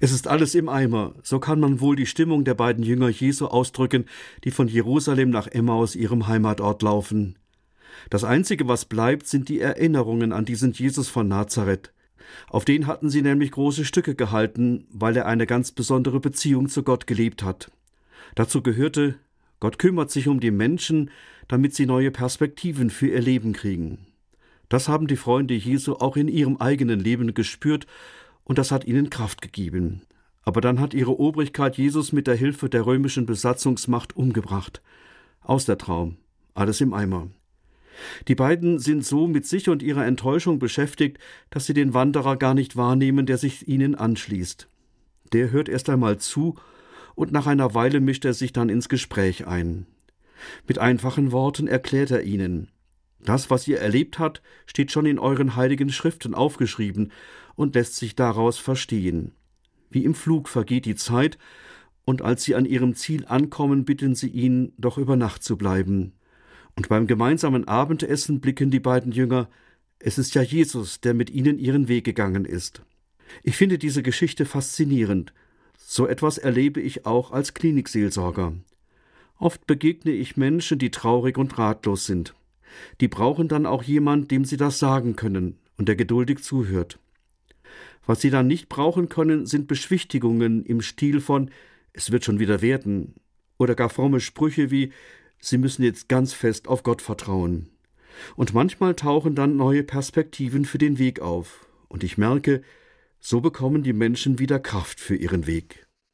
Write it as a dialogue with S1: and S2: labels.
S1: Es ist alles im Eimer, so kann man wohl die Stimmung der beiden Jünger Jesu ausdrücken, die von Jerusalem nach Emmaus, ihrem Heimatort, laufen. Das Einzige, was bleibt, sind die Erinnerungen an diesen Jesus von Nazareth. Auf den hatten sie nämlich große Stücke gehalten, weil er eine ganz besondere Beziehung zu Gott gelebt hat. Dazu gehörte, Gott kümmert sich um die Menschen, damit sie neue Perspektiven für ihr Leben kriegen. Das haben die Freunde Jesu auch in ihrem eigenen Leben gespürt, und das hat ihnen Kraft gegeben. Aber dann hat ihre Obrigkeit Jesus mit der Hilfe der römischen Besatzungsmacht umgebracht. Aus der Traum, alles im Eimer. Die beiden sind so mit sich und ihrer Enttäuschung beschäftigt, dass sie den Wanderer gar nicht wahrnehmen, der sich ihnen anschließt. Der hört erst einmal zu, und nach einer Weile mischt er sich dann ins Gespräch ein. Mit einfachen Worten erklärt er ihnen: Das, was ihr erlebt habt, steht schon in euren heiligen Schriften aufgeschrieben und lässt sich daraus verstehen. Wie im Flug vergeht die Zeit, und als sie an ihrem Ziel ankommen, bitten sie ihn, doch über Nacht zu bleiben. Und beim gemeinsamen Abendessen blicken die beiden Jünger: Es ist ja Jesus, der mit ihnen ihren Weg gegangen ist. Ich finde diese Geschichte faszinierend. So etwas erlebe ich auch als Klinikseelsorger. Oft begegne ich Menschen, die traurig und ratlos sind. Die brauchen dann auch jemand, dem sie das sagen können und der geduldig zuhört. Was sie dann nicht brauchen können, sind Beschwichtigungen im Stil von „Es wird schon wieder werden" oder gar fromme Sprüche wie „Sie müssen jetzt ganz fest auf Gott vertrauen". Und manchmal tauchen dann neue Perspektiven für den Weg auf. Und ich merke, so bekommen die Menschen wieder Kraft für ihren Weg.